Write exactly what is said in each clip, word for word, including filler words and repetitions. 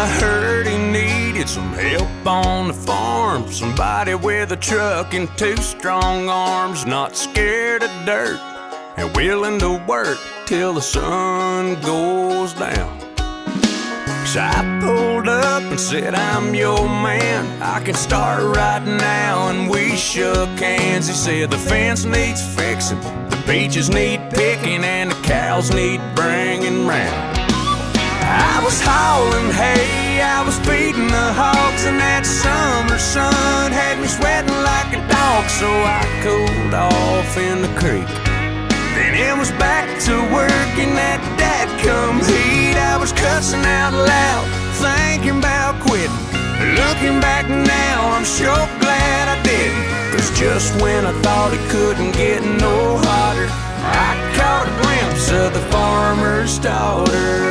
I heard he needed some help on the farm. Somebody with a truck and two strong arms, not scared of dirt and willing to work till the sun goes down. So I pulled up and said, I'm your man, I can start right now. And we shook hands. He said the fence needs fixing, the beaches need picking, and the cows need bringing round. I was hauling hay, I was feeding the hogs, and that summer sun had me sweating like a dog. So I cooled off in the creek, then it was back to work in that dadgum heat. I was cussing out loud, thinking about quitting. Looking back now, I'm sure glad I didn't. Cause just when I thought it couldn't get no hotter, I caught a glimpse of the farmer's daughter.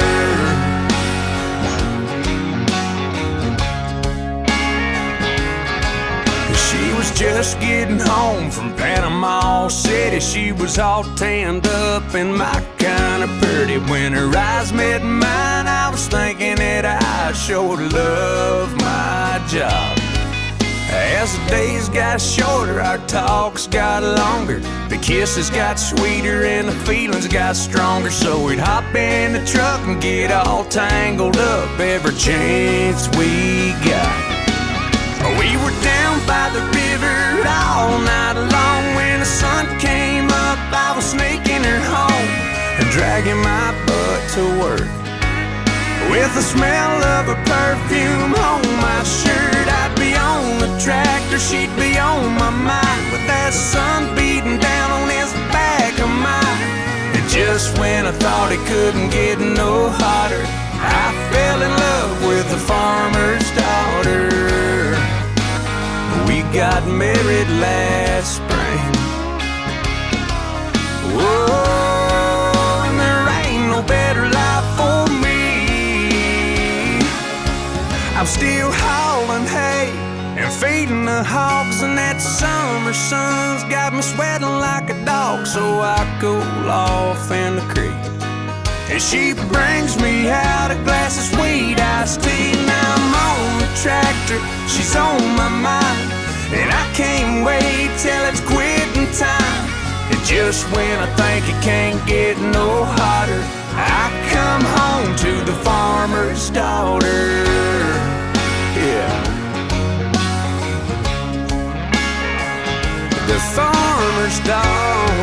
She was just getting home from Panama City. She was all tanned up and my kind of pretty. When her eyes met mine, I was thinking that I sure love my job. As the days got shorter, our talks got longer, the kisses got sweeter and the feelings got stronger. So we'd hop in the truck and get all tangled up every chance we got. We were down by the river all night long. When the sun came up, I was sneaking her home and dragging my butt to work. With the smell of her perfume on my shirt, I'd be on the tractor, she'd be on my mind, with that sun beating down on this back of mine. And just when I thought it couldn't get no hotter, I fell in love with the farmer's daughter. We got married last spring. Whoa, and there ain't no better life for me. I'm still hauling hay and feeding the hogs, and that summer sun's got me sweating like a dog. So I cool off in the creek, and she brings me out a glass of sweet iced tea. Now I'm on the tractor, she's on my mind, and I can't wait till it's quitting time. And just when I think it can't get no hotter, I come home to the farmer's daughter. Yeah, the farmer's daughter.